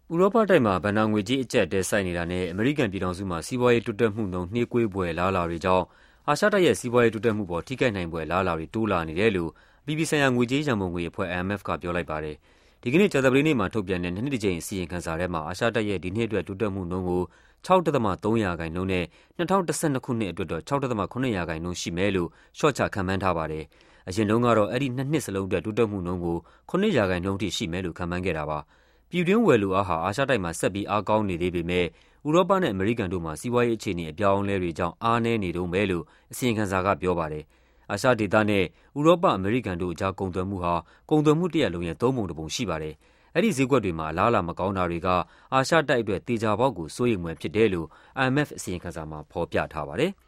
ဥရောပတိုက်မှာဘဏ္ဍာငွေကြေးအကျပ်အတည်းဆိုက်နေတာနဲ့ အမေရိကန်ပြည်ထောင်စုမှာစီးပွားရေးတိုးတက်မှုနှုန်းနှေးကွေးဖွယ်အလားအလာတွေကြောင့် အာရှတိုက်ရဲ့စီးပွားရေးတိုးတက်မှုပေါ်ထိခိုက်နိုင်ဖွယ်အလားအလာတွေတိုးလာနေတယ်လို့ အပြည်ပြည်ဆိုင်ရာငွေကြေးရန်ပုံငွေအဖွဲ့ IMF ကပြောလိုက်ပါတယ်။ ဒီကနေ့ကြာသပတေးနေ့မှာထုတ်ပြန်တဲ့နှစ်တစ်ကြိမ်အစီရင်ခံစာထဲမှာ အာရှတိုက်ရဲ့ဒီနှစ်အတွက်တိုးတက်မှုနှုန်းကို 6.3% နဲ့ 2012 ခုနှစ်အတွက်တော့ 6.7% ရှိမယ်လို့ လျှော့ချခန့်မှန်းထားပါတယ်။ အရင်တုန်းကတော့ အဲဒီနှစ်နှစ်စလုံးအတွက်တိုးတက်မှုနှုန်းကို 7% ထိရှိမယ်လို့ခန့်မှန်းခဲ့တာပါ။ ပြည်တွင်းဝယ်လိုအားဟာ အာရှတိုက်မှာဆက်ပြီးအားကောင်းနေသေးပေမဲ့ ဥရောပနဲ့အမေရိကန်တို့မှာ စီးပွားရေးအခြေအနေအပြောင်းအလဲတွေကြောင့် အားနည်းနေတုန်းပဲလို့ အစီရင်ခံစာကပြောပါတယ်။ အာရှဒေသနဲ့ ဥရောပ-အမေရိကန်တို့ကြားကုန်သွယ်မှုဟာ ကုန်သွယ်မှုတရပ်လုံးရဲ့ သုံးပုံတစ်ပုံရှိပါတယ်။ အဲဒီဈေးကွက်တွေမှာ အလားအလာမကောင်းတာတွေက အာရှတိုက်အတွက် သေချာပေါက်ကိုစိုးရိမ်ဖွယ်ဖြစ်တယ်လို့ IMF အစီရင်ခံစာမှာဖော်ပြထားပါတယ်။